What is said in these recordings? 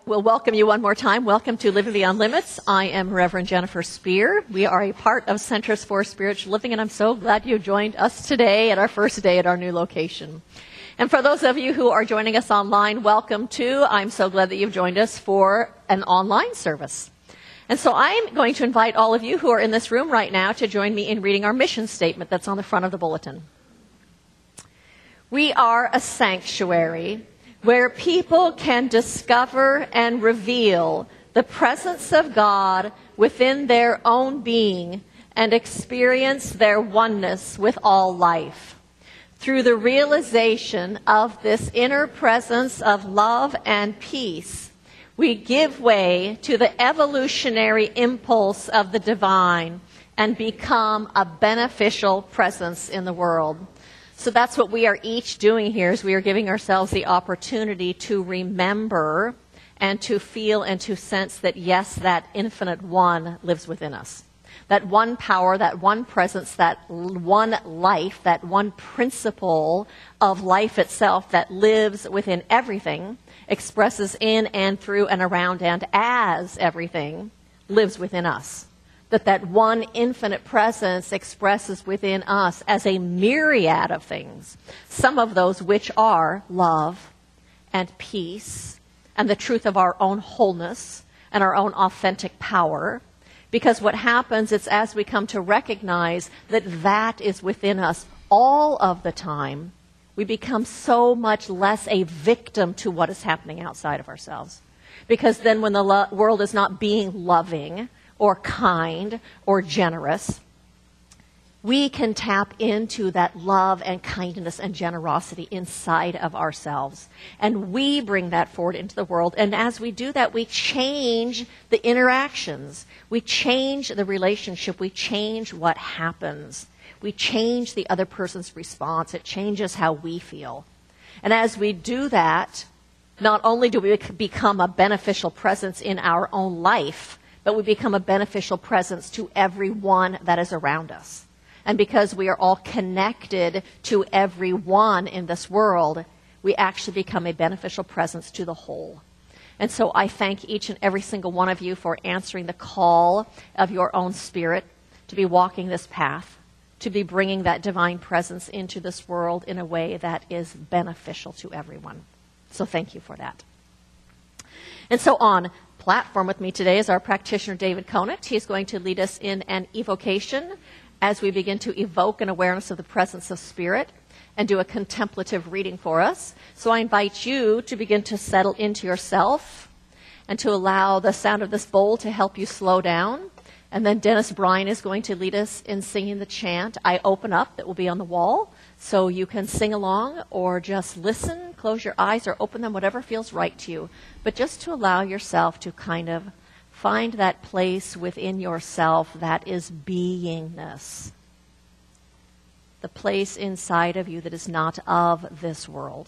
We'll welcome you one more time. Welcome to Living Beyond Limits. I am Reverend Jennifer Spear. We are a part of Centers for Spiritual Living, and I'm so glad you joined us today at our first day at our new location. And for those of you who are joining us online, welcome too. I'm so glad that you've joined us for an online service. And so I'm going to invite all of you who are in this room right now to join me in reading our mission statement that's on the front of the bulletin. We are a sanctuary where people can discover and reveal the presence of God within their own being and experience their oneness with all life. Through the realization of this inner presence of love and peace, we give way to the evolutionary impulse of the divine and become a beneficial presence in the world. So that's what we are each doing here, is we are giving ourselves the opportunity to remember and to feel and to sense that, yes, that infinite one lives within us. That one power, that one presence, that one life, that one principle of life itself that lives within everything, expresses in and through and around and as everything, lives within us. That one infinite presence expresses within us as a myriad of things, some of those which are love and peace and the truth of our own wholeness and our own authentic power. Because what happens is, as we come to recognize that that is within us all of the time, we become so much less a victim to what is happening outside of ourselves. Because then when the world is not being loving or kind or generous, we can tap into that love and kindness and generosity inside of ourselves. And we bring that forward into the world. And as we do that, we change the interactions. We change the relationship. We change what happens. We change the other person's response. It changes how we feel. And as we do that, not only do we become a beneficial presence in our own life, but we become a beneficial presence to everyone that is around us. And because we are all connected to everyone in this world, we actually become a beneficial presence to the whole. And so I thank each and every single one of you for answering the call of your own spirit to be walking this path, to be bringing that divine presence into this world in a way that is beneficial to everyone. So thank you for that. And so on platform with me today is our practitioner, David Conant. He's going to lead us in an evocation as we begin to evoke an awareness of the presence of Spirit and do a contemplative reading for us. So I invite you to begin to settle into yourself and to allow the sound of this bowl to help you slow down. And then Dennis Bryan is going to lead us in singing the chant, I Open Up, that will be on the wall. So you can sing along or just listen, close your eyes or open them, whatever feels right to you. But just to allow yourself to kind of find that place within yourself that is beingness. The place inside of you that is not of this world.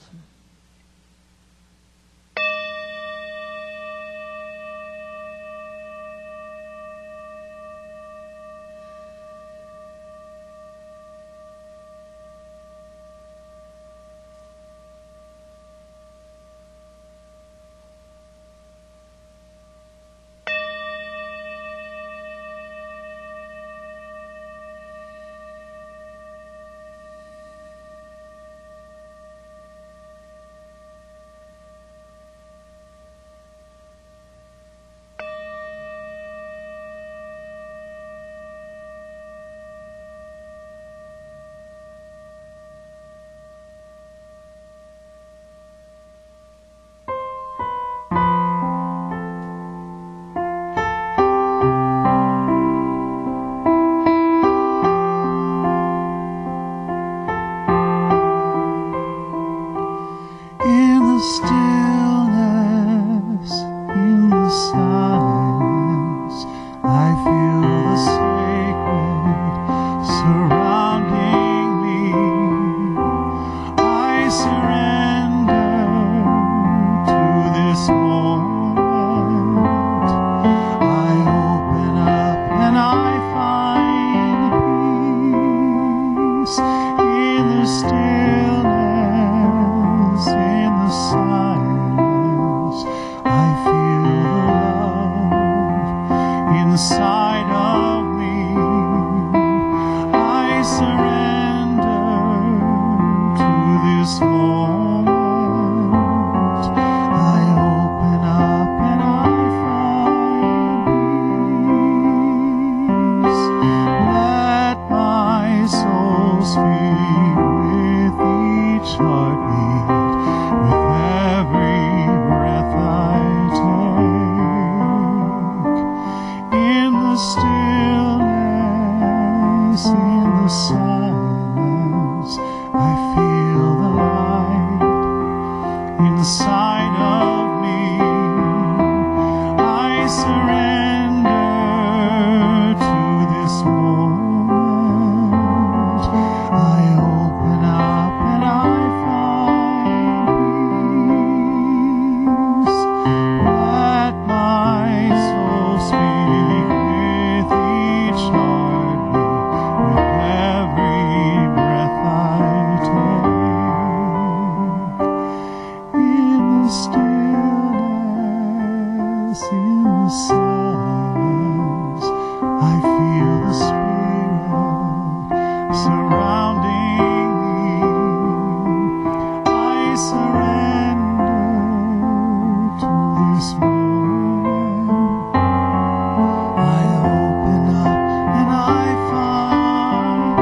in the silence, I feel the Spirit surrounding me. I surrender to this moment. I open up and I find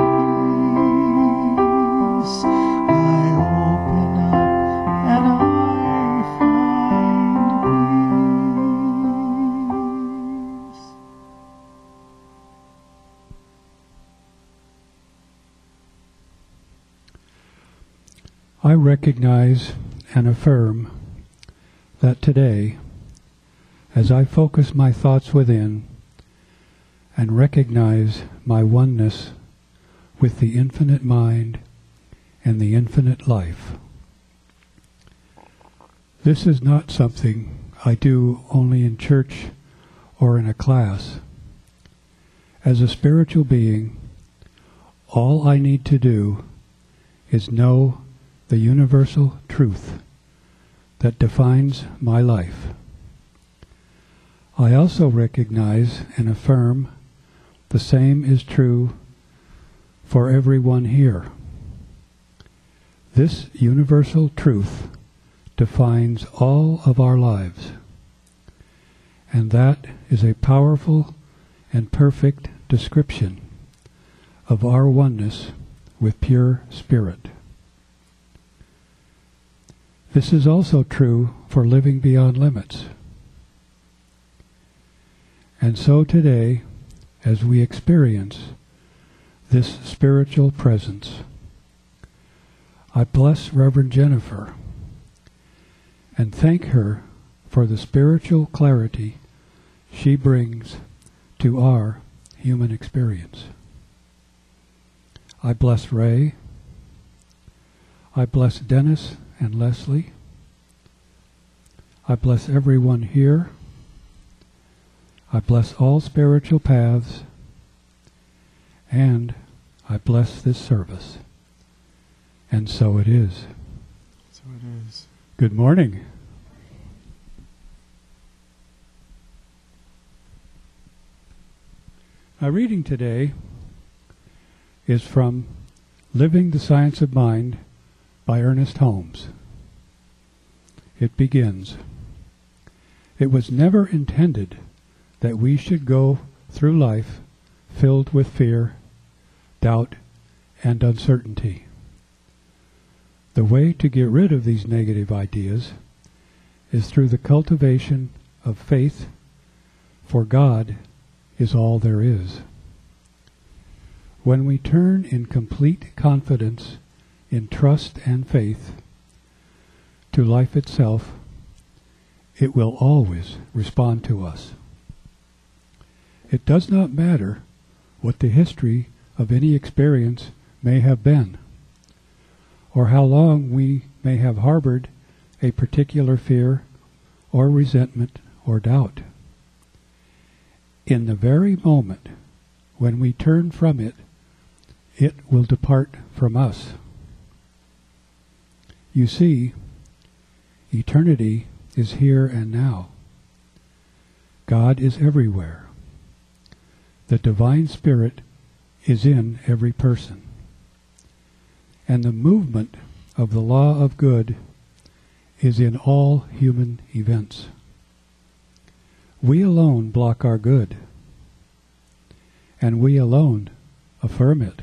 peace. I open up and I find peace. I recognize and affirm that today, as I focus my thoughts within and recognize my oneness with the infinite mind and the infinite life, this is not something I do only in church or in a class. As a spiritual being, all I need to do is know the universal truth that defines my life. I also recognize and affirm the same is true for everyone here. This universal truth defines all of our lives, and that is a powerful and perfect description of our oneness with pure spirit. This is also true for living beyond limits. And so today, as we experience this spiritual presence, I bless Reverend Jennifer and thank her for the spiritual clarity she brings to our human experience. I bless Ray. I bless Dennis and Leslie. I bless everyone here. I bless all spiritual paths, and I bless this service. And so it is. So it is. Good morning. Our reading today is from Living the Science of Mind by Ernest Holmes. It begins, "It was never intended that we should go through life filled with fear, doubt, and uncertainty. The way to get rid of these negative ideas is through the cultivation of faith, for God is all there is. When we turn in complete confidence in trust and faith to life itself, it will always respond to us. It does not matter what the history of any experience may have been, or how long we may have harbored a particular fear or resentment or doubt. In the very moment when we turn from it, it will depart from us. You see, eternity is here and now. God is everywhere. The Divine Spirit is in every person. And the movement of the law of good is in all human events. We alone block our good, and we alone affirm it.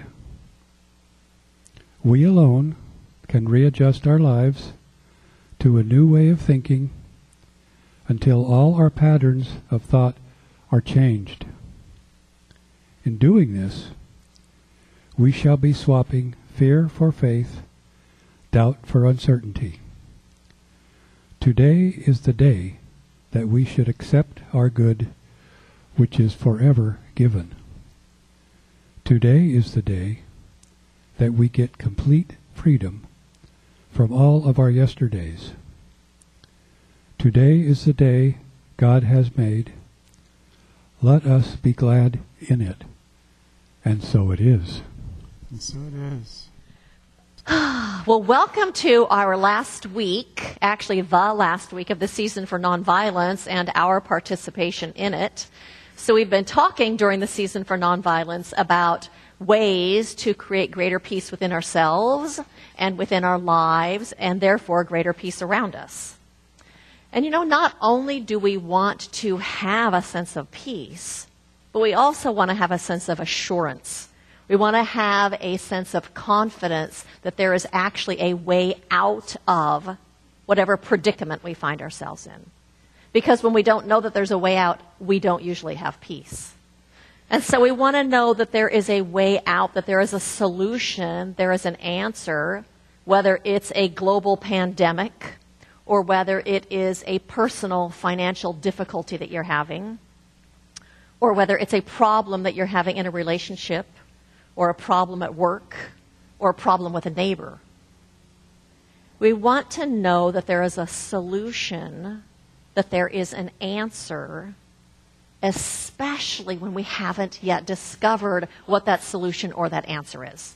We alone can readjust our lives to a new way of thinking until all our patterns of thought are changed. In doing this, we shall be swapping fear for faith, doubt for uncertainty. Today is the day that we should accept our good, which is forever given. Today is the day that we get complete freedom from all of our yesterdays. Today is the day God has made. Let us be glad in it. And so it is. And so it is. Well, welcome to our last week, actually the last week of the season for nonviolence and our participation in it. So we've been talking during the season for nonviolence about ways to create greater peace within ourselves and within our lives, and therefore greater peace around us. And you know, not only do we want to have a sense of peace, but we also want to have a sense of assurance. We want to have a sense of confidence that there is actually a way out of whatever predicament we find ourselves in. Because when we don't know that there's a way out, we don't usually have peace. And so we want to know that there is a way out, that there is a solution, there is an answer, whether it's a global pandemic or whether it is a personal financial difficulty that you're having, or whether it's a problem that you're having in a relationship, or a problem at work, or a problem with a neighbor. We want to know that there is a solution, that there is an answer, especially when we haven't yet discovered what that solution or that answer is.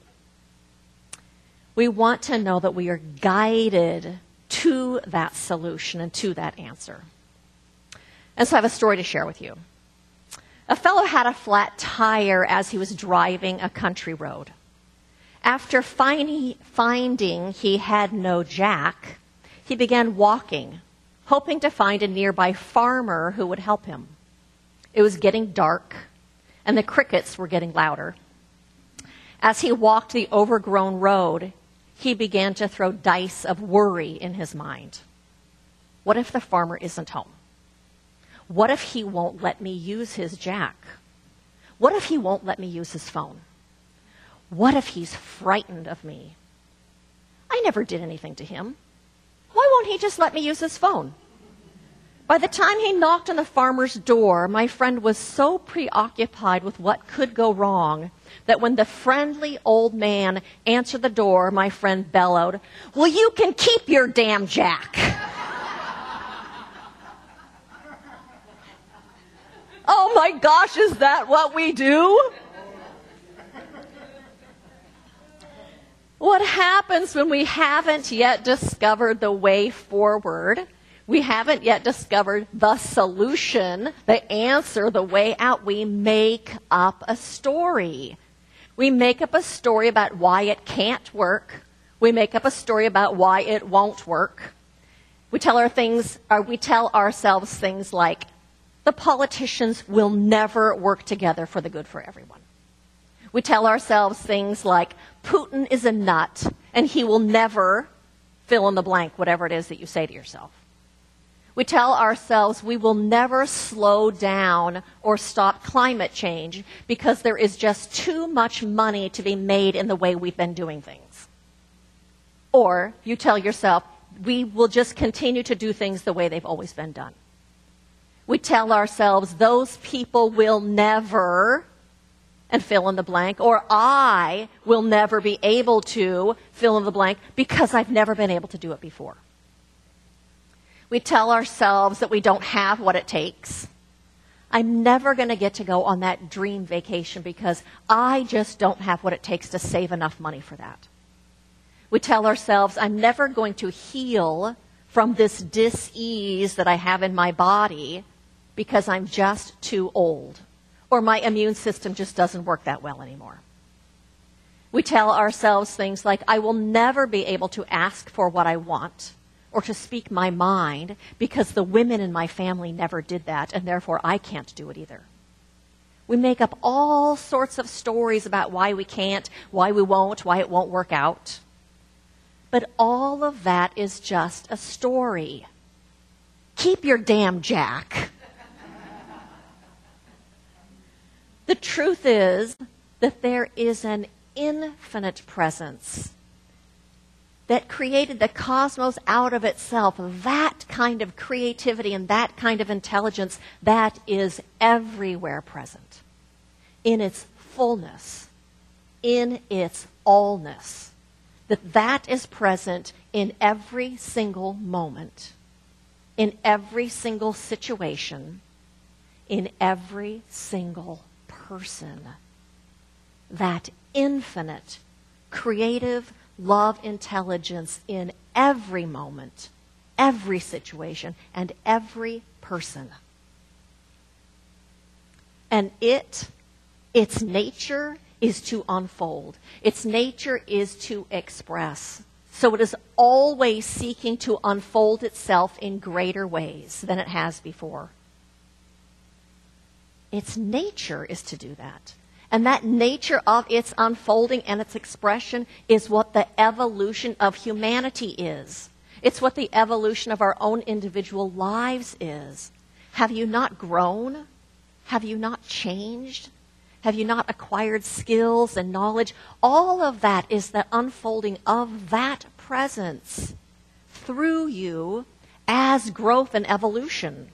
We want to know that we are guided to that solution and to that answer. And so I have a story to share with you. A fellow had a flat tire as he was driving a country road. After finding he had no jack, he began walking, hoping to find a nearby farmer who would help him. It was getting dark, and the crickets were getting louder. As he walked the overgrown road, he began to throw dice of worry in his mind. What if the farmer isn't home? What if he won't let me use his jack? What if he won't let me use his phone? What if he's frightened of me? I never did anything to him. Why won't he just let me use his phone? By the time he knocked on the farmer's door, my friend was so preoccupied with what could go wrong that when the friendly old man answered the door, my friend bellowed, "Well, you can keep your damn jack." Oh my gosh, is that what we do? What happens when we haven't yet discovered the way forward? We haven't yet discovered the solution, the answer, the way out. We make up a story. We make up a story about why it can't work. We make up a story about why it won't work. We tell ourselves things like, the politicians will never work together for the good for everyone. We tell ourselves things like, Putin is a nut, and he will never fill in the blank, whatever it is that you say to yourself. We tell ourselves we will never slow down or stop climate change because there is just too much money to be made in the way we've been doing things. Or you tell yourself, we will just continue to do things the way they've always been done. We tell ourselves, those people will never, and fill in the blank, or I will never be able to fill in the blank because I've never been able to do it before. We tell ourselves that we don't have what it takes. I'm never going to get to go on that dream vacation because I just don't have what it takes to save enough money for that. We tell ourselves, I'm never going to heal from this dis-ease that I have in my body because I'm just too old, or my immune system just doesn't work that well anymore. We tell ourselves things like, I will never be able to ask for what I want or to speak my mind because the women in my family never did that, and therefore I can't do it either. We make up all sorts of stories about why we can't, why we won't, why it won't work out. But all of that is just a story. Keep your damn jack. The truth is that there is an infinite presence that created the cosmos out of itself, that kind of creativity and that kind of intelligence that is everywhere present, in its fullness, in its allness, that is present in every single moment, in every single situation, in every single person. That infinite, creative, love intelligence in every moment, every situation, and every person. And its nature is to unfold. Its nature is to express. So it is always seeking to unfold itself in greater ways than it has before. Its nature is to do that. And that nature of its unfolding and its expression is what the evolution of humanity is. It's what the evolution of our own individual lives is. Have you not grown? Have you not changed? Have you not acquired skills and knowledge? All of that is the unfolding of that presence through you as growth and evolution.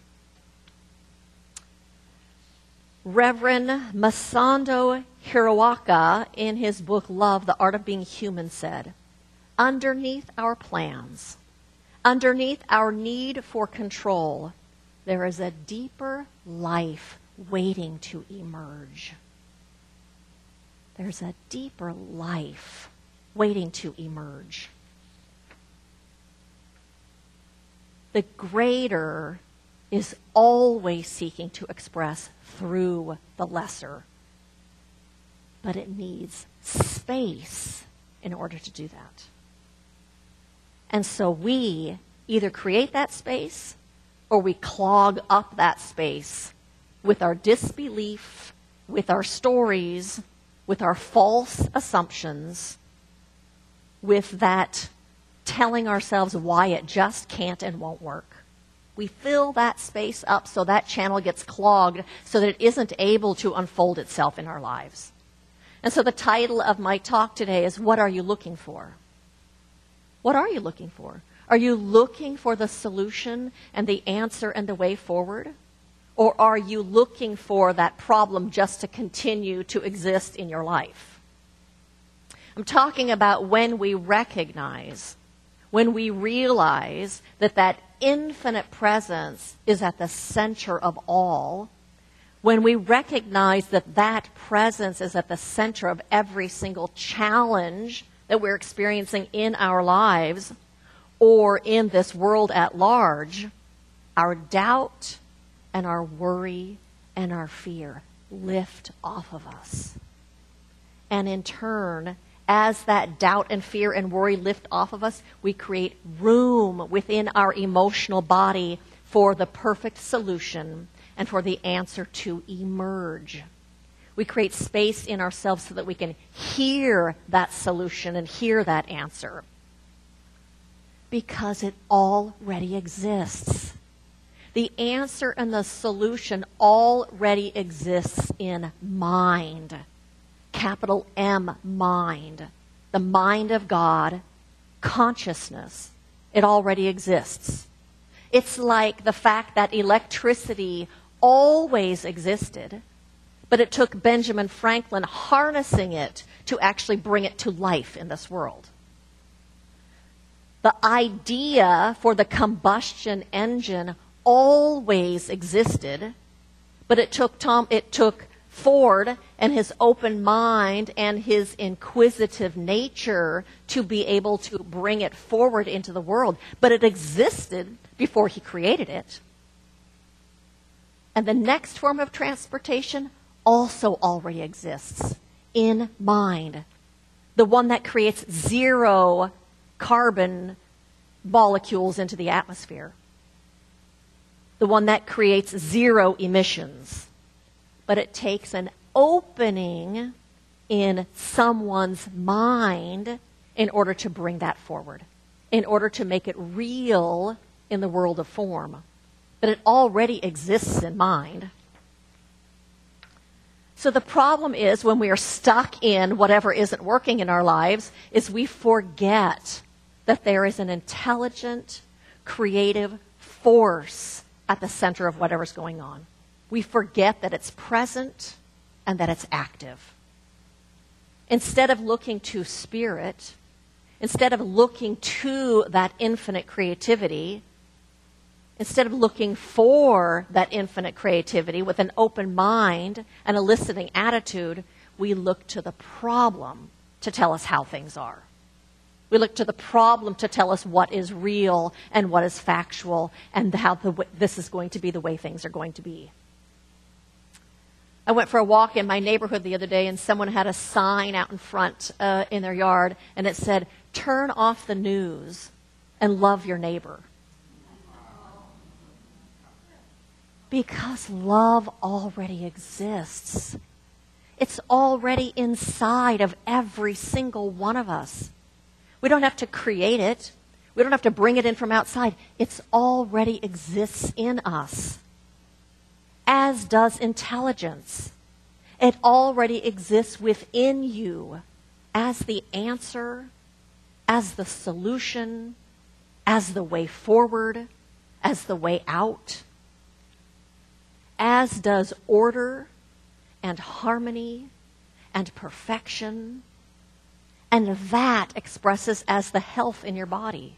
Reverend Masato Hiroaka, in his book Love, The Art of Being Human, said, underneath our plans, underneath our need for control, there is a deeper life waiting to emerge. There's a deeper life waiting to emerge. The greater is always seeking to express through the lesser. But it needs space in order to do that. And so we either create that space or we clog up that space with our disbelief, with our stories, with our false assumptions, with that telling ourselves why it just can't and won't work. We fill that space up so that channel gets clogged so that it isn't able to unfold itself in our lives. And so the title of my talk today is, what are you looking for? What are you looking for? Are you looking for the solution and the answer and the way forward? Or are you looking for that problem just to continue to exist in your life? I'm talking about when we recognize, when we realize that infinite presence is at the center of all, when we recognize that presence is at the center of every single challenge that we're experiencing in our lives or in this world at large, our doubt and our worry and our fear lift off of us. And in turn, as that doubt and fear and worry lift off of us, we create room within our emotional body for the perfect solution and for the answer to emerge. We create space in ourselves so that we can hear that solution and hear that answer. Because it already exists. The answer and the solution already exists in mind. Capital M, mind. The mind of God, consciousness. It already exists. It's like the fact that electricity always existed, but it took Benjamin Franklin harnessing it to actually bring it to life in this world. The idea for the combustion engine always existed, but it took Ford and his open mind and his inquisitive nature to be able to bring it forward into the world. But it existed before he created it. And the next form of transportation also already exists in mind. The one that creates zero carbon molecules into the atmosphere. The one that creates zero emissions. But it takes an opening in someone's mind in order to bring that forward, in order to make it real in the world of form. But it already exists in mind. So the problem is when we are stuck in whatever isn't working in our lives is we forget that there is an intelligent, creative force at the center of whatever's going on. We forget that it's present and that it's active. Instead of looking to spirit, instead of looking to that infinite creativity, instead of looking for that infinite creativity with an open mind and a listening attitude, we look to the problem to tell us how things are. We look to the problem to tell us what is real and what is factual and how this is going to be the way things are going to be. I went for a walk in my neighborhood the other day, and someone had a sign out in front in their yard, and it said, "Turn off the news and love your neighbor." Because love already exists. It's already inside of every single one of us. We don't have to create it. We don't have to bring it in from outside. It already exists in us. As does intelligence. It already exists within you as the answer, as the solution, as the way forward, as the way out. As does order and harmony and perfection. And that expresses as the health in your body.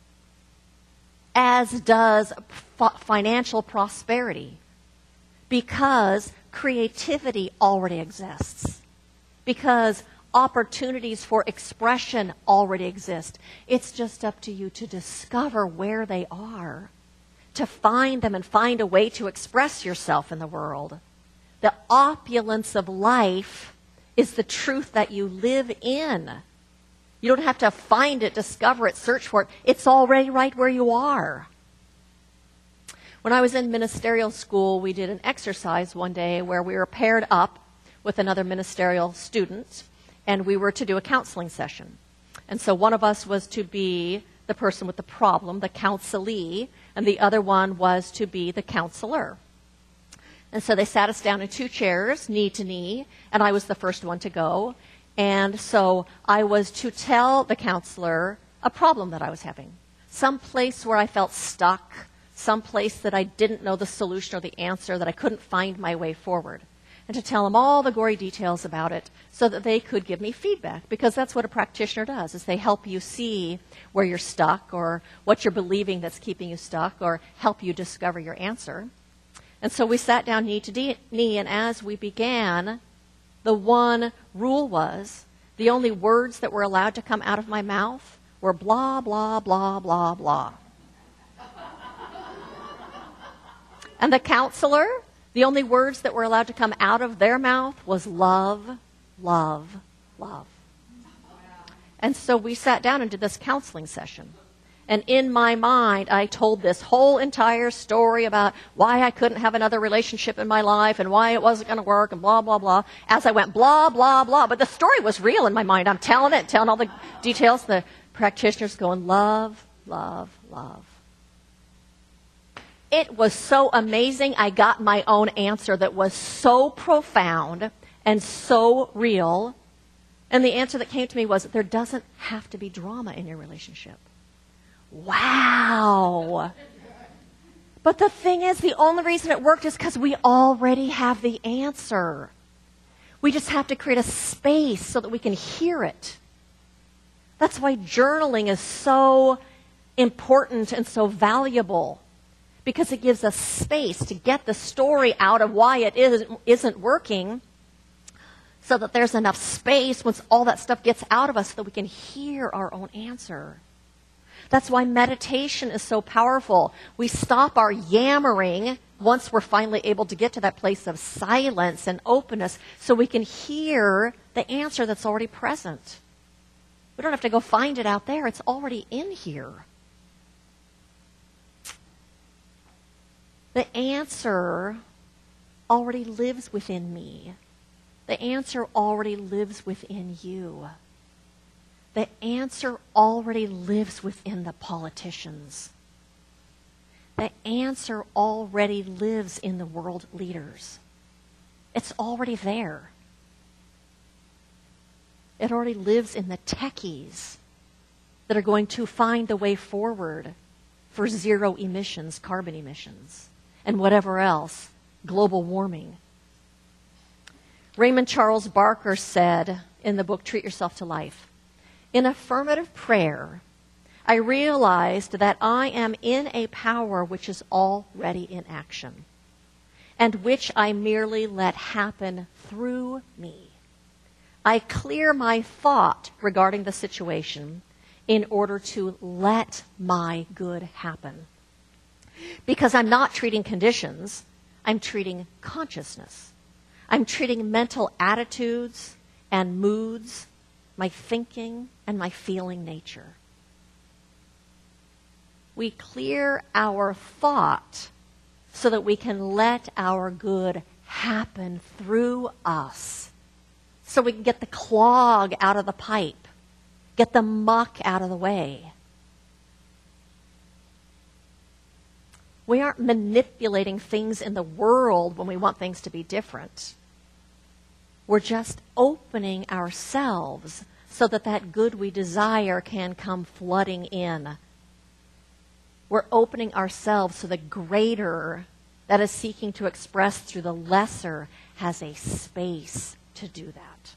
As does financial prosperity. Because creativity already exists. Because opportunities for expression already exist. It's just up to you to discover where they are. To find them and find a way to express yourself in the world. The opulence of life is the truth that you live in. You don't have to find it, discover it, search for it. It's already right where you are. When I was in ministerial school, we did an exercise one day where we were paired up with another ministerial student, and we were to do a counseling session. And so one of us was to be the person with the problem, the counselee, and the other one was to be the counselor. And so they sat us down in 2 chairs, knee to knee, and I was the first one to go. And so I was to tell the counselor a problem that I was having, some place where I felt stuck, some place that I didn't know the solution or the answer, that I couldn't find my way forward, and to tell them all the gory details about it so that they could give me feedback, because that's what a practitioner does, is they help you see where you're stuck or what you're believing that's keeping you stuck, or help you discover your answer. And so we sat down knee to knee, and as we began, the one rule was the only words that were allowed to come out of my mouth were blah, blah, blah, blah, blah. And the counselor, the only words that were allowed to come out of their mouth was love, love, love. And so we sat down and did this counseling session. And in my mind, I told this whole entire story about why I couldn't have another relationship in my life and why it wasn't going to work and blah, blah, blah, as I went blah, blah, blah. But the story was real in my mind. I'm telling it, telling all the details. The practitioner's going, love, love, love. It was so amazing. I got my own answer that was so profound and so real. And the answer that came to me was, there doesn't have to be drama in your relationship. Wow. But the thing is, the only reason it worked is because we already have the answer. We just have to create a space so that we can hear it. That's why journaling is so important and so valuable, because it gives us space to get the story out of why it isn't working, so that there's enough space once all that stuff gets out of us so that we can hear our own answer. That's why meditation is so powerful. We stop our yammering once we're finally able to get to that place of silence and openness so we can hear the answer that's already present. We don't have to go find it out there. It's already in here. The answer already lives within me. The answer already lives within you. The answer already lives within the politicians. The answer already lives in the world leaders. It's already there. It already lives in the techies that are going to find the way forward for zero emissions, carbon emissions, and whatever else, global warming. Raymond Charles Barker said in the book, Treat Yourself to Life, in affirmative prayer, I realized that I am in a power which is already in action, and which I merely let happen through me. I clear my thought regarding the situation in order to let my good happen. Because I'm not treating conditions, I'm treating consciousness. I'm treating mental attitudes and moods, my thinking and my feeling nature. We clear our thought so that we can let our good happen through us. So we can get the clog out of the pipe, get the muck out of the way. We aren't manipulating things in the world when we want things to be different. We're just opening ourselves so that that good we desire can come flooding in. We're opening ourselves so the greater that is seeking to express through the lesser has a space to do that.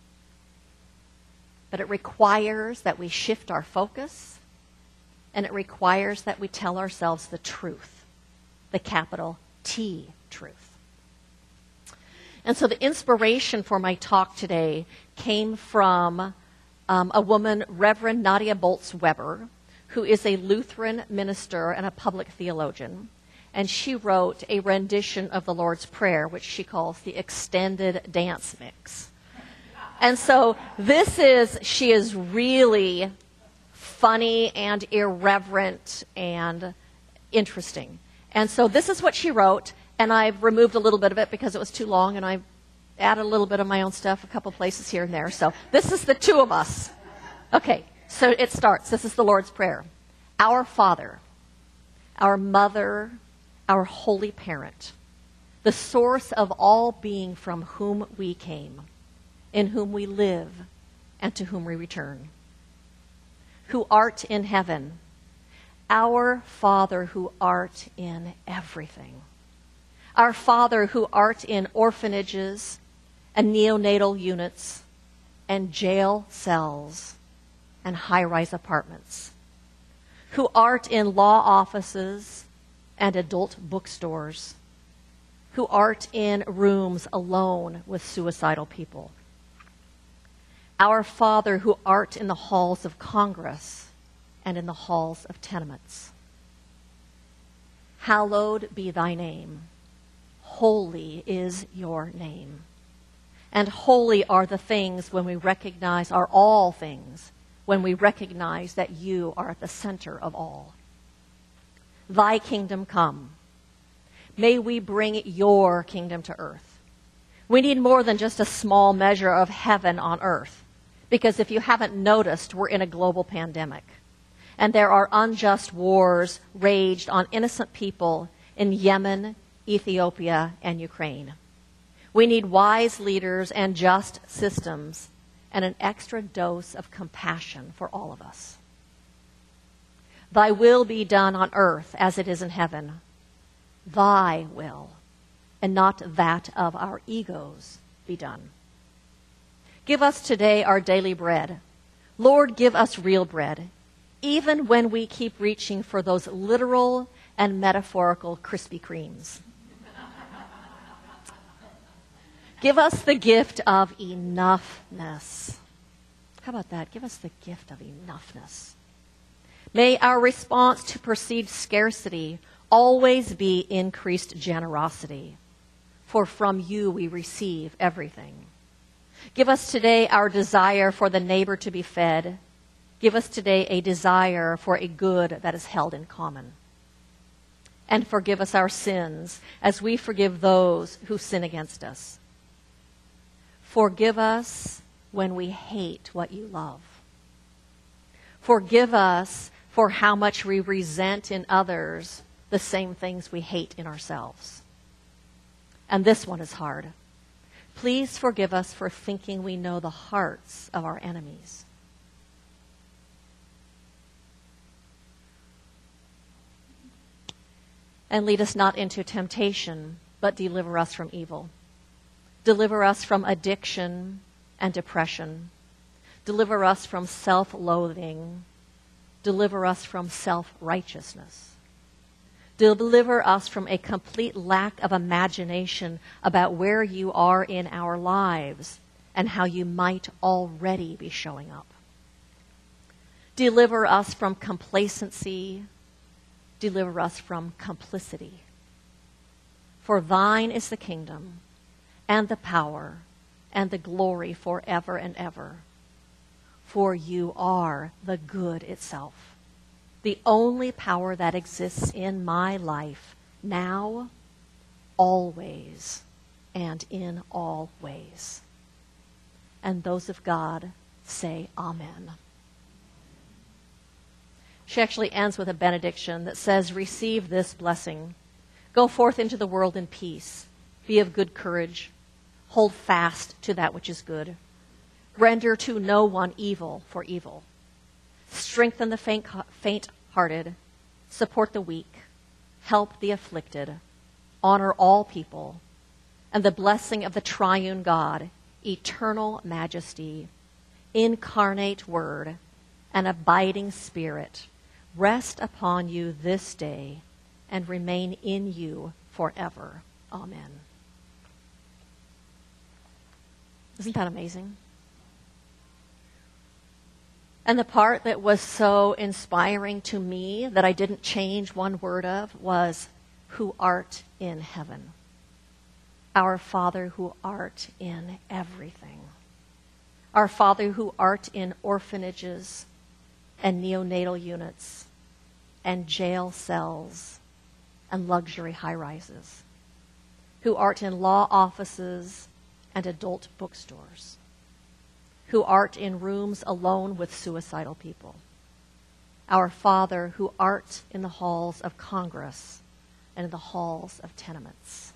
But it requires that we shift our focus, and it requires that we tell ourselves the truth, the capital T truth. And so the inspiration for my talk today came from a woman, Reverend Nadia Bolz-Weber, who is a Lutheran minister and a public theologian. And she wrote a rendition of the Lord's Prayer, which she calls the extended dance mix. And so she is really funny and irreverent and interesting. And so this is what she wrote, and I've removed a little bit of it because it was too long, and I've added a little bit of my own stuff, a couple places here and there. So this is the two of us. Okay, so it starts. This is the Lord's Prayer. Our Father, our Mother, our Holy Parent, the source of all being from whom we came, in whom we live, and to whom we return, who art in heaven, our Father who art in everything, our Father who art in orphanages and neonatal units and jail cells and high-rise apartments, who art in law offices and adult bookstores, who art in rooms alone with suicidal people, our Father who art in the halls of Congress and in the halls of tenements. Hallowed be thy name. Holy is your name. And holy are the things when we recognize, are all things, when we recognize that you are at the center of all. Thy kingdom come. May we bring your kingdom to earth. We need more than just a small measure of heaven on earth. Because if you haven't noticed, we're in a global pandemic. And there are unjust wars raged on innocent people in Yemen, Ethiopia, and Ukraine. We need wise leaders and just systems and an extra dose of compassion for all of us. Thy will be done on earth as it is in heaven. Thy will, and not that of our egos, be done. Give us today our daily bread. Lord, give us real bread, even when we keep reaching for those literal and metaphorical Krispy Kremes. Give us the gift of enoughness. How about that? Give us the gift of enoughness. May our response to perceived scarcity always be increased generosity, for from you we receive everything. Give us today our desire for the neighbor to be fed. Give us today a desire for a good that is held in common. And forgive us our sins as we forgive those who sin against us. Forgive us when we hate what you love. Forgive us for how much we resent in others the same things we hate in ourselves. And this one is hard. Please forgive us for thinking we know the hearts of our enemies. And lead us not into temptation, but deliver us from evil. Deliver us from addiction and depression. Deliver us from self-loathing. Deliver us from self-righteousness. Deliver us from a complete lack of imagination about where you are in our lives and how you might already be showing up. Deliver us from complacency. Deliver us from complicity. For thine is the kingdom and the power and the glory forever and ever. For you are the good itself, the only power that exists in my life now, always, and in all ways. And those of God say amen. She actually ends with a benediction that says, receive this blessing. Go forth into the world in peace. Be of good courage. Hold fast to that which is good. Render to no one evil for evil. Strengthen the faint-hearted. Support the weak. Help the afflicted. Honor all people. And the blessing of the triune God, eternal majesty, incarnate word, and abiding spirit, rest upon you this day and remain in you forever. Amen. Isn't that amazing? And the part that was so inspiring to me that I didn't change one word of was, who art in heaven. Our Father who art in everything. Our Father who art in orphanages and neonatal units and jail cells and luxury high-rises. Who art in law offices and adult bookstores. Who art in rooms alone with suicidal people. Our Father who art in the halls of Congress and in the halls of tenements.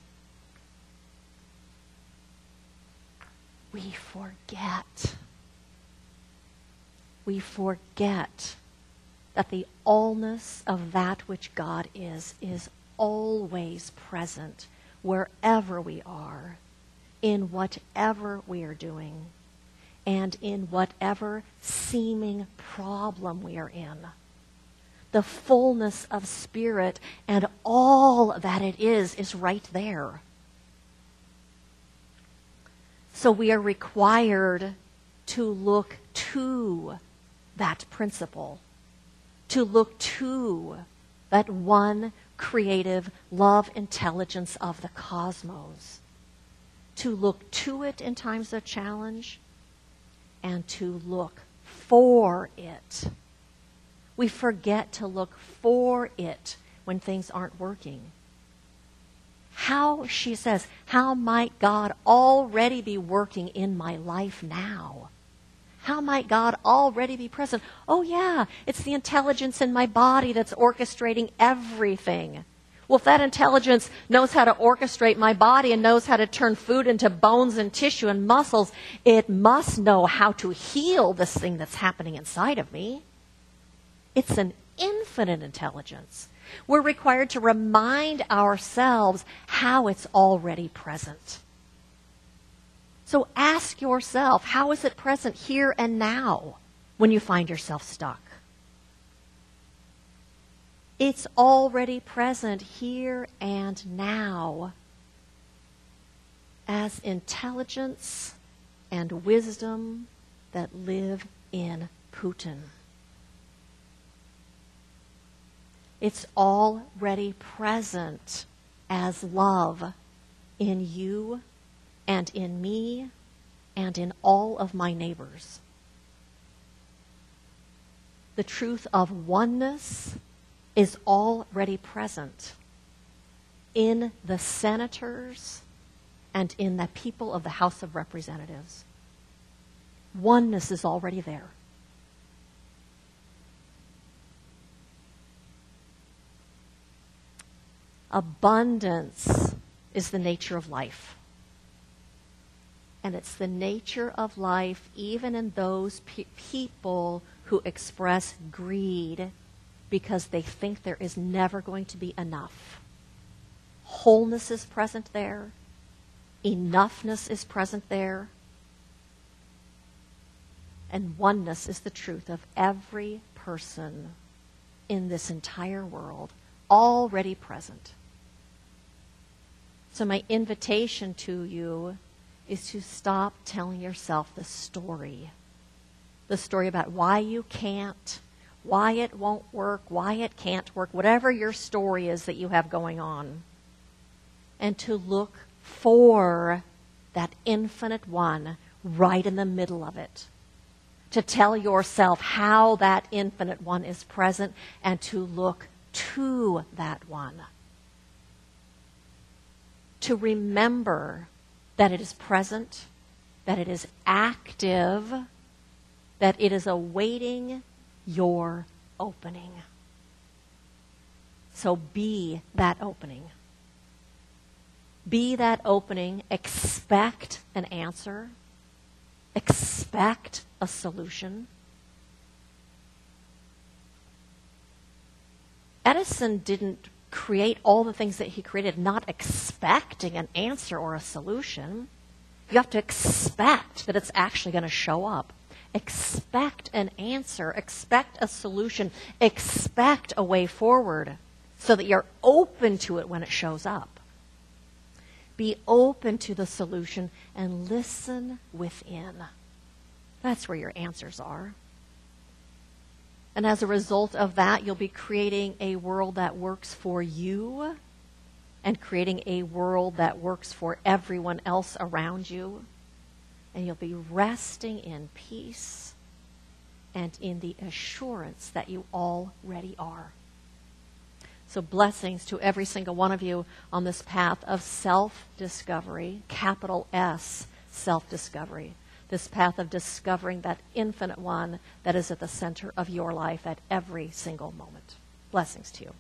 We forget that the allness of that which God is always present wherever we are, in whatever we are doing, and in whatever seeming problem we are in. The fullness of Spirit and all that it is right there. So we are required to look to that principle, to look to that one creative love intelligence of the cosmos, to look to it in times of challenge, and to look for it. We forget to look for it when things aren't working. She says, how might God already be working in my life now? How might God already be present? Oh yeah, it's the intelligence in my body that's orchestrating everything. Well, if that intelligence knows how to orchestrate my body and knows how to turn food into bones and tissue and muscles, it must know how to heal this thing that's happening inside of me. It's an infinite intelligence. We're required to remind ourselves how it's already present. So ask yourself, how is it present here and now when you find yourself stuck? It's already present here and now as intelligence and wisdom that live in Putin. It's already present as love in you and in me and in all of my neighbors. The truth of oneness is already present in the senators and in the people of the House of Representatives. Oneness is already there. Abundance is the nature of life. And it's the nature of life even in those people who express greed because they think there is never going to be enough. Wholeness is present there. Enoughness is present there. And oneness is the truth of every person in this entire world, already present. So my invitation to you is to stop telling yourself the story about why you can't why it won't work, why it can't work, whatever your story is that you have going on. And to look for that infinite one right in the middle of it. To tell yourself how that infinite one is present and to look to that one. To remember that it is present, that it is active, that it is awaiting your opening. So be that opening. Be that opening. Expect an answer. Expect a solution. Edison didn't create all the things that he created not expecting an answer or a solution. You have to expect that it's actually going to show up. Expect an answer. Expect a solution. Expect a way forward so that you're open to it when it shows up. Be open to the solution and listen within. That's where your answers are. And as a result of that, you'll be creating a world that works for you and creating a world that works for everyone else around you. And you'll be resting in peace and in the assurance that you already are. So blessings to every single one of you on this path of self-discovery, capital S, self-discovery. This path of discovering that infinite one that is at the center of your life at every single moment. Blessings to you.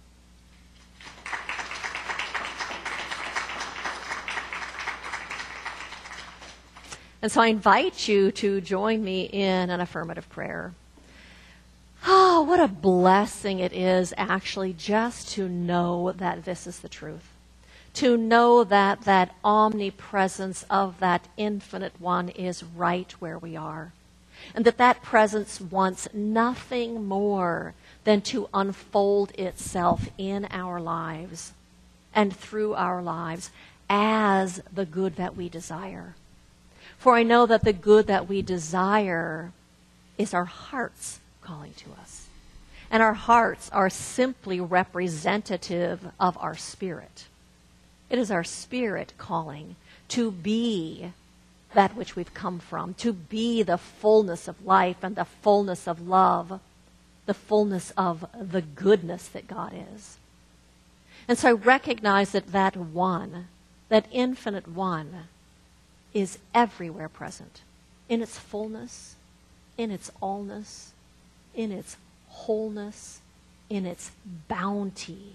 And so I invite you to join me in an affirmative prayer. Oh, what a blessing it is actually just to know that this is the truth. To know that that omnipresence of that infinite one is right where we are. And that that presence wants nothing more than to unfold itself in our lives and through our lives as the good that we desire. For I know that the good that we desire is our hearts calling to us. And our hearts are simply representative of our spirit. It is our spirit calling to be that which we've come from, to be the fullness of life and the fullness of love, the fullness of the goodness that God is. And so I recognize that that one, that infinite one, is everywhere present, in its fullness, in its allness, in its wholeness, in its bounty.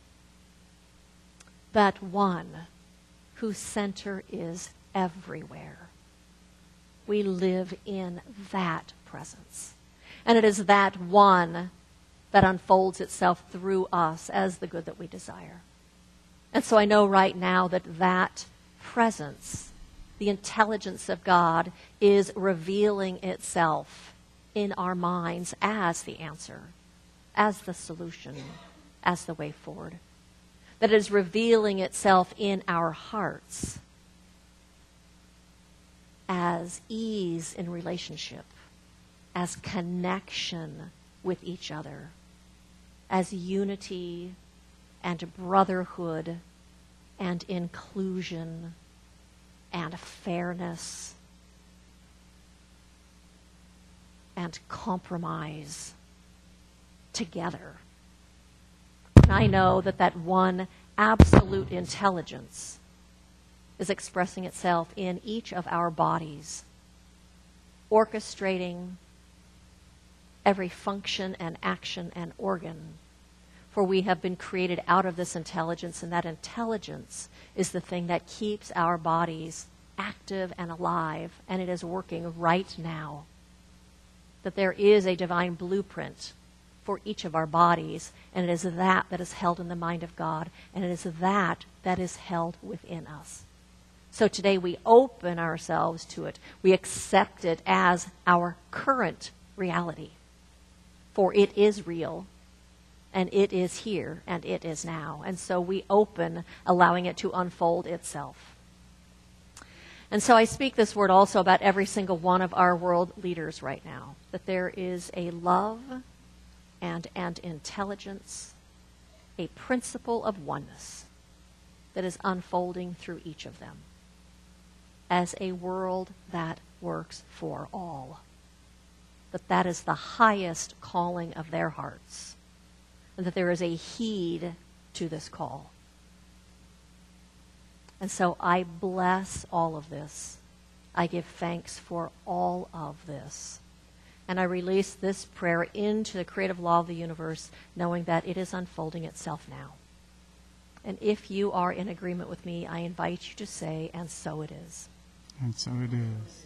That one whose center is everywhere. We live in that presence. And it is that one that unfolds itself through us as the good that we desire. And so I know right now that that presence, the intelligence of God, is revealing itself in our minds as the answer, as the solution, as the way forward. That it is revealing itself in our hearts as ease in relationship, as connection with each other, as unity and brotherhood and inclusion and fairness and compromise together. And I know that that one absolute intelligence is expressing itself in each of our bodies, orchestrating every function and action and organ. For we have been created out of this intelligence, and that intelligence is the thing that keeps our bodies active and alive, and it is working right now. That there is a divine blueprint for each of our bodies, and it is that that is held in the mind of God, and it is that that is held within us. So today we open ourselves to it. We accept it as our current reality. For it is real, and it is here, and it is now. And so we open, allowing it to unfold itself. And so I speak this word also about every single one of our world leaders right now, that there is a love and intelligence, a principle of oneness that is unfolding through each of them as a world that works for all. That is the highest calling of their hearts, and that there is a heed to this call. And so I bless all of this. I give thanks for all of this. And I release this prayer into the creative law of the universe, knowing that it is unfolding itself now. And if you are in agreement with me, I invite you to say, and so it is. And so it is.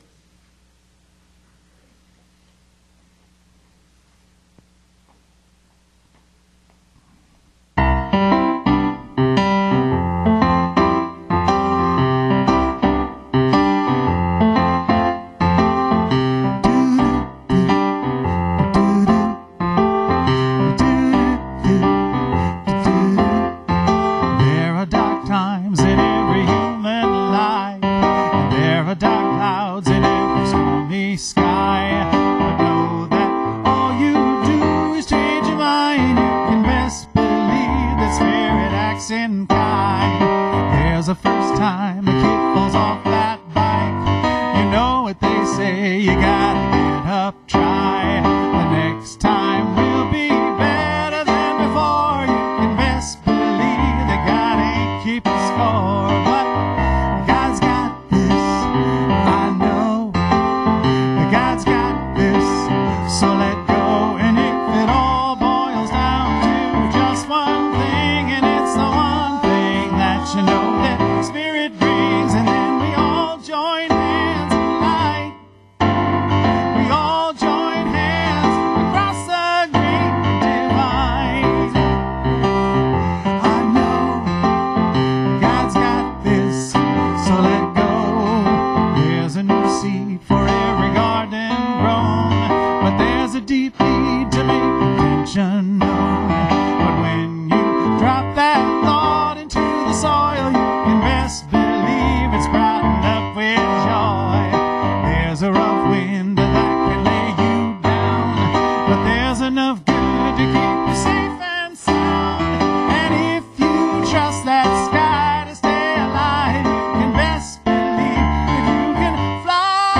There are dark times in every human life, and there are dark clouds in every stormy sky. But know that all you do is change your mind. You can best believe that spirit acts in kind. There's a first time a kid falls off that bike. You know what they say, you gotta get up, try. The next time will be better than before. You can best believe that God ain't keeping score. But God's got this, I know. God's got this, so let go. And if it all boils down to just one thing, and it's the one thing that you know that Spirit brings, and then we all join hands in light. We all join hands across the great divide. I know God's got this, so let go. There's a new seed for every garden grown, but there's a deep need to make intention known. But when you drop that thought into the soil, you can best believe it's sprouting up with joy. There's a rough wind that can lay you down, but there's enough good to keep you safe and sound. And if you trust that sky to stay alive, you can best believe that you can fly.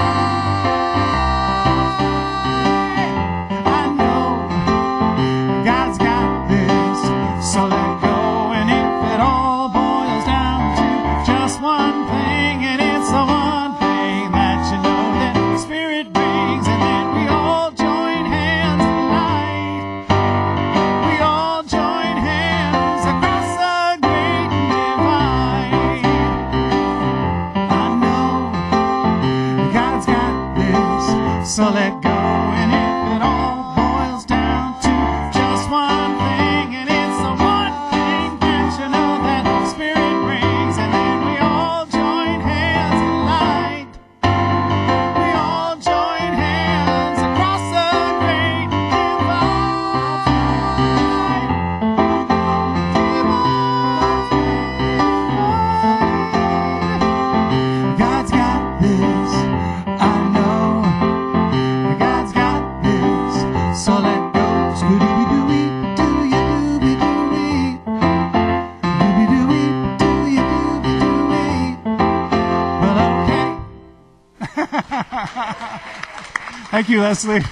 I know God's got this, so let go. And if it all boils down to just one thing, and it's the one thing that you know that Spirit brings, and then we all join hands in light. We all join hands across the great divide. I know God's got this, so let go. And if it all boils down to just one thing, and it's the one thing that you know that Spirit brings, and then we all join hands in light. We all join hands across the great divide. God's got this, I know. God's got this, so let go. Scooby-Dooby, do-ya-dooby-dooby. Dooby-dooby, do-ya-dooby-dooby. Well, okay. Thank you, Leslie.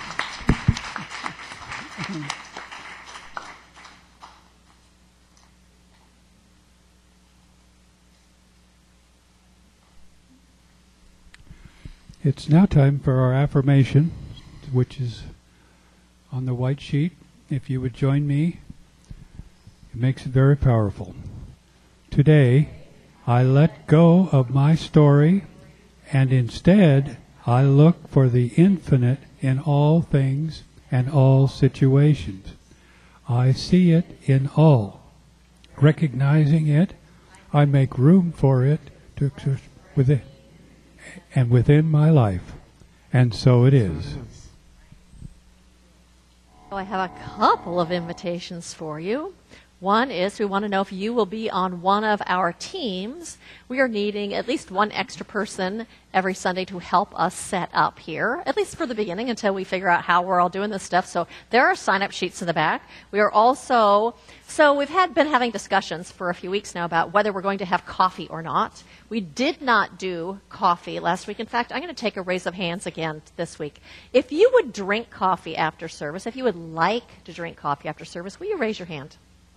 It's now time for our affirmation, which is on the white sheet. If you would join me, it makes it very powerful. Today, I let go of my story, and instead, I look for the infinite in all things and all situations. I see it in all. Recognizing it, I make room for it to exist within and within my life. And so it is. So I have a couple of invitations for you. One is we want to know if you will be on one of our teams. We are needing at least one extra person every Sunday to help us set up here, at least for the beginning until we figure out how we're all doing this stuff. So there are sign-up sheets in the back. We are also, so we've been having discussions for a few weeks now about whether we're going to have coffee or not. We did not do coffee last week. In fact, I'm going to take a raise of hands again this week. If you would drink coffee after service, if you would like to drink coffee after service, will you raise your hand?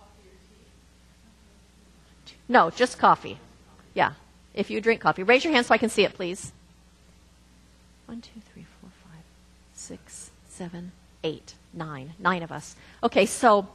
No, just coffee. Yeah, if you drink coffee. Raise your hand so I can see it, please. 1, 2, 3, 4, 5, 6, 7, 8, 9. 9 of us. Okay, so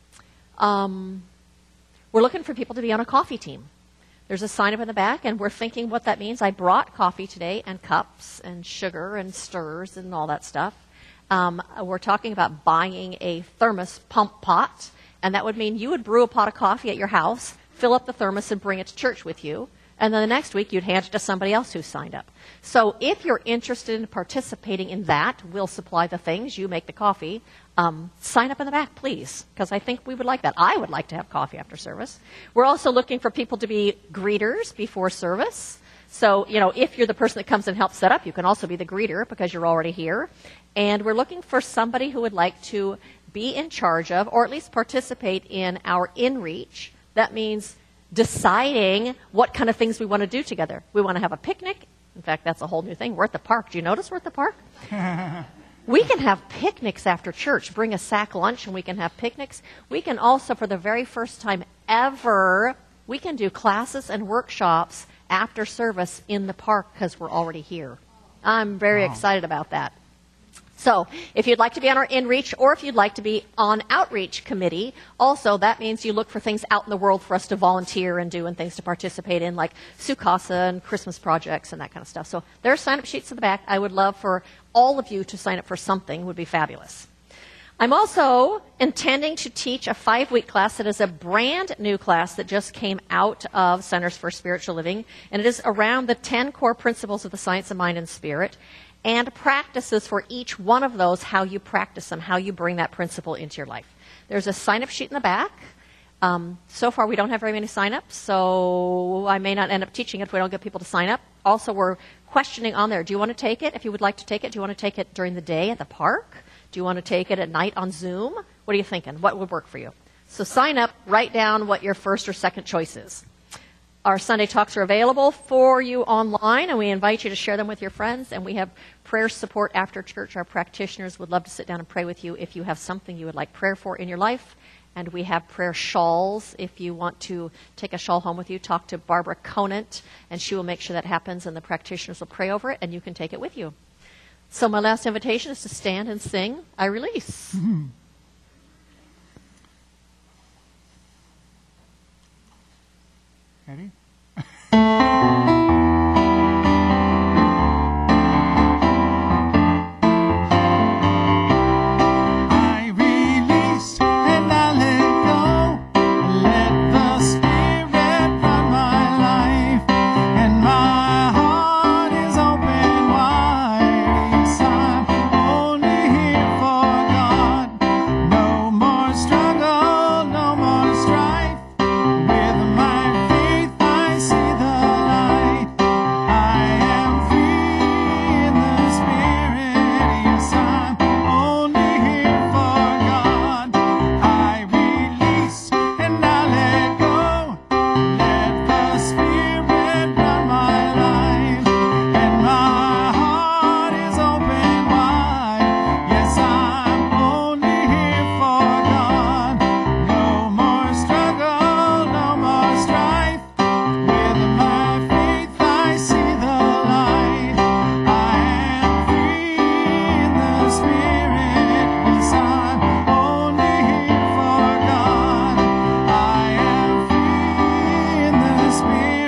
we're looking for people to be on a coffee team. There's a sign up in the back, and we're thinking what that means. I brought coffee today, and cups, and sugar, and stirs, and all that stuff. We're talking about buying a thermos pump pot, and that would mean you would brew a pot of coffee at your house, fill up the thermos, and bring it to church with you. And then the next week, you'd hand it to somebody else who signed up. So if you're interested in participating in that, we'll supply the things. You make the coffee. Sign up in the back, please, because I think we would like that. I would like to have coffee after service. We're also looking for people to be greeters before service. So, if you're the person that comes and helps set up, you can also be the greeter because you're already here. And we're looking for somebody who would like to be in charge of, or at least participate in, our in-reach. That means deciding what kind of things we want to do together. We want to have a picnic. In fact, that's a whole new thing. We're at the park. Do you notice we're at the park? We can have picnics after church. Bring a sack lunch and we can have picnics. We can also, for the very first time ever, we can do classes and workshops after service in the park because we're already here. I'm very excited about that. So if you'd like to be on our in-reach, or if you'd like to be on outreach committee, also that means you look for things out in the world for us to volunteer and do and things to participate in, like Sukasa and Christmas projects and that kind of stuff. So there are sign-up sheets in the back. I would love for all of you to sign up for something. It would be fabulous. I'm also intending to teach a 5-week class that is a brand new class that just came out of Centers for Spiritual Living, and it is around the 10 core principles of the science of mind and spirit, and practices for each one of those, how you practice them, how you bring that principle into your life. There's a sign-up sheet in the back. So far, we don't have very many sign-ups, so I may not end up teaching it if we don't get people to sign up. Also, we're questioning on there. Do you want to take it? If you would like to take it, do you want to take it during the day at the park? Do you want to take it at night on Zoom? What are you thinking? What would work for you? So sign up, write down what your first or second choice is. Our Sunday talks are available for you online, and we invite you to share them with your friends. And we have prayer support after church. Our practitioners would love to sit down and pray with you if you have something you would like prayer for in your life. And we have prayer shawls. If you want to take a shawl home with you, talk to Barbara Conant, and she will make sure that happens, and the practitioners will pray over it, and you can take it with you. So my last invitation is to stand and sing I Release. Mm-hmm. Ready? I release and I let go. Let the Spirit run my life, and my heart is open wide. Yes, I'm only here for God. No more struggle, no more strife. With my faith I see the light. I am free in the Spirit. Yes, I'm only here for God. I release and I let go. Let the Spirit run my life, and my heart is open wide. Yes, I'm only here for God. No more struggle, no more strife. With my faith I see the light. I am free in the Spirit. Yes, I'm only here for God. I am free in the Spirit.